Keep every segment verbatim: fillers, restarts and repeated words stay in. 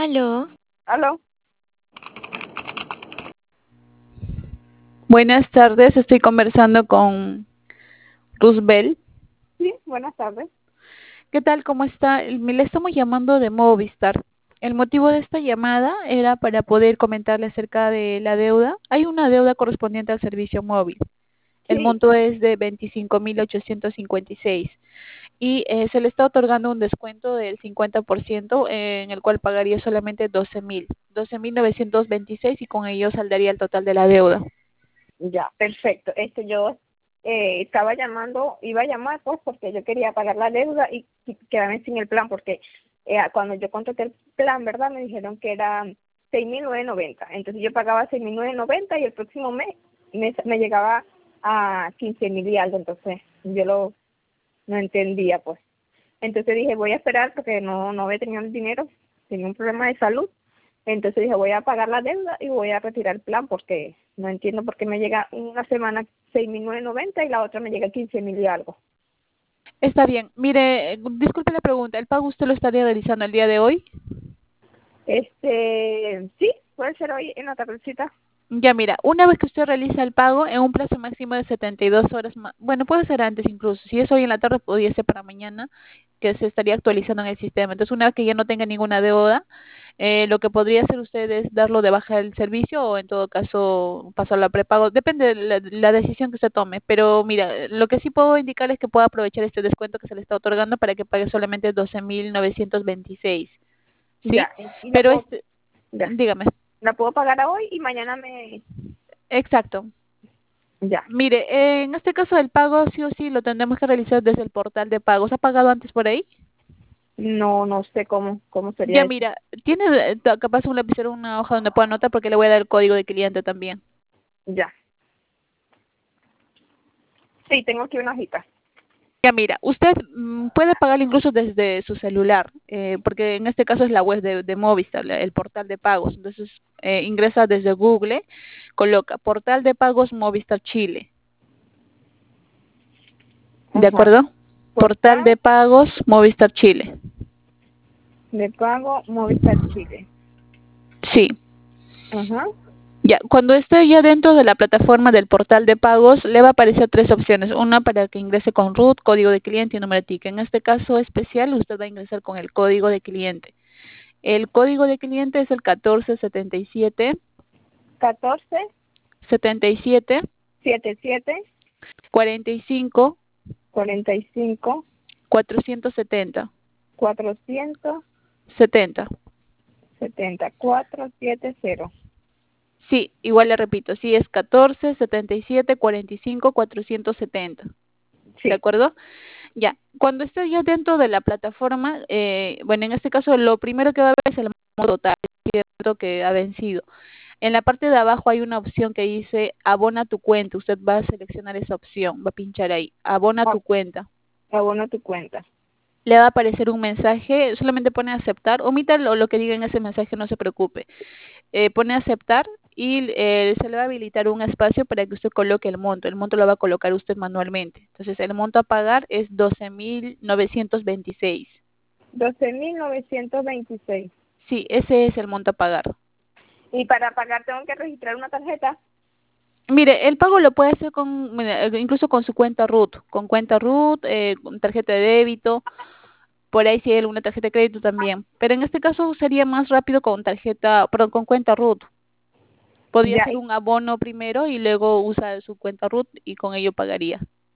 Aló. ¿Aló? Buenas tardes, estoy conversando con Roosevelt. Sí, buenas tardes. ¿Qué tal? ¿Cómo está? Me le estamos llamando de Movistar. El motivo de esta llamada era para poder comentarle acerca de la deuda. Hay una deuda correspondiente al servicio móvil. El Sí, monto es de veinticinco mil ochocientos cincuenta y seis y eh, se le está otorgando un descuento del cincuenta por ciento eh, en el cual pagaría solamente doce mil, doce mil novecientos veintiséis y con ello saldaría el total de la deuda. ya, perfecto. Este, yo eh, estaba llamando, iba a llamar pues porque yo quería pagar la deuda y, y quedarme sin el plan porque eh, cuando yo contraté el plan, ¿verdad? Me dijeron que era seis mil novecientos noventa. Entonces yo pagaba seis mil novecientos noventa y el próximo mes me, me llegaba a quince mil y algo. Entonces yo lo no entendía pues. Entonces dije, voy a esperar porque no, no había tenido el dinero, tenía un problema de salud. Entonces dije, voy a pagar la deuda y voy a retirar el plan porque no entiendo por qué me llega una semana seis mil novecientos noventa y la otra me llega quince mil y algo. Está bien. Mire, eh, disculpe la pregunta, ¿el pago usted lo estaría realizando el día de hoy? Este, sí, puede ser hoy en la tardecita. Ya mira, una vez que usted realiza el pago en un plazo máximo de setenta y dos horas, ma- bueno, puede ser antes incluso, si es hoy en la tarde, podría ser para mañana, que se estaría actualizando en el sistema. Entonces, una vez que ya no tenga ninguna deuda, eh, lo que podría hacer usted es darlo de baja del servicio o en todo caso pasarlo a prepago, depende de la, la decisión que usted tome. Pero mira, lo que sí puedo indicarle es que pueda aprovechar este descuento que se le está otorgando para que pague solamente doce mil novecientos veintiséis, ¿sí? Ya, y, y la Pero puedo, este, ya, dígame, la puedo pagar hoy y mañana me, exacto. ya. Mire, eh, en este caso el pago sí o sí lo tendremos que realizar desde el portal de pagos. ¿Ha pagado antes por ahí? No, no sé cómo, cómo sería Ya eso. mira, tiene eh, ta- capaz un lapicero, una hoja donde pueda anotar porque le voy a dar el código de cliente también. Ya. Sí, tengo aquí una hojita. Ya mira, usted mm, puede pagar incluso desde su celular, eh, porque en este caso es la web de, de Movistar, la- el portal de pagos. Entonces eh, ingresa desde Google, coloca portal de pagos Movistar Chile, ¿de Ajá. acuerdo? Portal Portal de pagos Movistar Chile. de pago Movistar Chile. Sí. Ajá. Ya, cuando esté ya dentro de la plataforma del portal de pagos, le va a aparecer tres opciones. Una para que ingrese con root, código de cliente y número de ticket. En este caso especial, usted va a ingresar con el código de cliente. El código de cliente es el catorce setenta y siete, catorce setenta y siete, setenta y siete cuarenta y cinco, cuarenta y cinco cuatrocientos setenta, cuatrocientos setenta. setenta cuatro siete cero. Sí, igual le repito, sí es catorce setenta y siete, cuarenta y cinco, cuatrocientos setenta. ¿De Sí. acuerdo? Ya, cuando esté ya dentro de la plataforma, eh, bueno, en este caso lo primero que va a ver es el monto total que ha vencido. En la parte de abajo hay una opción que dice abona tu cuenta. Usted va a seleccionar esa opción, va a pinchar ahí, abona Oh, tu cuenta. abona tu cuenta. Le va a aparecer un mensaje, solamente pone aceptar, omita lo, lo que diga en ese mensaje, no se preocupe. Eh, pone aceptar y eh, se le va a habilitar un espacio para que usted coloque el monto. El monto lo va a colocar usted manualmente. Entonces, el monto a pagar es doce mil novecientos veintiséis. doce mil novecientos veintiséis. Sí, ese es el monto a pagar. Y para pagar tengo que registrar una tarjeta. Mire, el pago lo puede hacer con, mira, eh, incluso con su cuenta root, con cuenta root, eh, con tarjeta de débito, por ahí si hay alguna tarjeta de crédito también. Pero en este caso sería más rápido con tarjeta, perdón, con cuenta root. Podría Ya. hacer un abono primero y luego usa su cuenta root y con ello pagaría.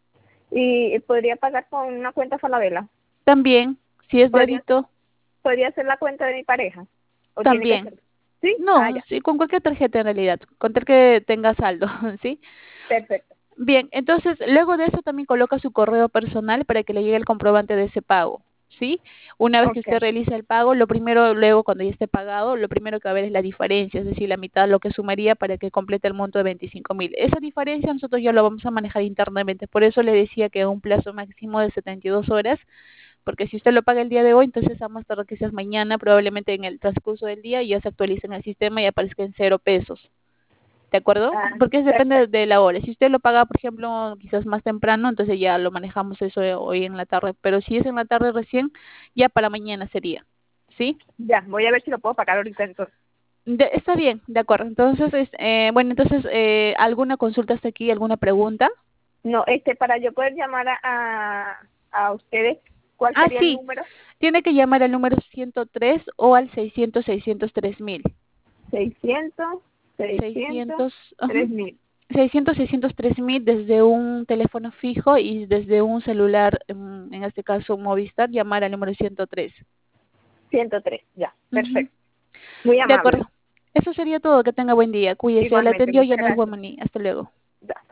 Y, y podría pagar con una cuenta Falabella. También, si es Podría, débito, podría ser la cuenta de mi pareja. O tiene que también. ser. ¿Sí? Ah, No, ya. sí, con cualquier tarjeta en realidad, con tal que tenga saldo, ¿sí? Perfecto. Bien, entonces, luego de eso también coloca su correo personal para que le llegue el comprobante de ese pago, ¿sí? Una vez que Ok. usted realiza el pago, lo primero, luego cuando ya esté pagado, lo primero que va a ver es la diferencia, es decir, la mitad de lo que sumaría para que complete el monto de veinticinco mil. Esa diferencia nosotros ya lo vamos a manejar internamente, por eso le decía que un plazo máximo de setenta y dos horas, porque si usted lo paga el día de hoy, entonces a más tardar quizás mañana, probablemente en el transcurso del día, ya se actualice en el sistema y aparezca en cero pesos. ¿De acuerdo? Ah, Porque es depende de perfecto. de la hora. Si usted lo paga, por ejemplo, quizás más temprano, entonces ya lo manejamos eso hoy en la tarde. Pero si es en la tarde recién, ya para mañana sería. ¿sí? Ya, voy a ver si lo puedo pagar ahorita entonces. De, está bien, de acuerdo. Entonces, es, eh, bueno, entonces, eh, ¿alguna consulta hasta aquí, alguna pregunta? No, este, para yo poder llamar a, a, a ustedes, ¿cuál Ah, sería el sí, número? tiene que llamar al número ciento tres o al seiscientos, seiscientos tres mil. Seiscientos, seiscientos, seiscientos, ajá. tres mil. seiscientos, seiscientos tres mil desde un teléfono fijo y desde un celular, mm, en este caso Movistar, llamar al número ciento tres. Ciento tres, ya, Ujú. perfecto. Muy De amable. acuerdo. Eso sería todo. Que tenga buen día. Cuídese. Le Igualmente, atendió muchas Janet gracias. Guamaní. Hasta luego. Ya.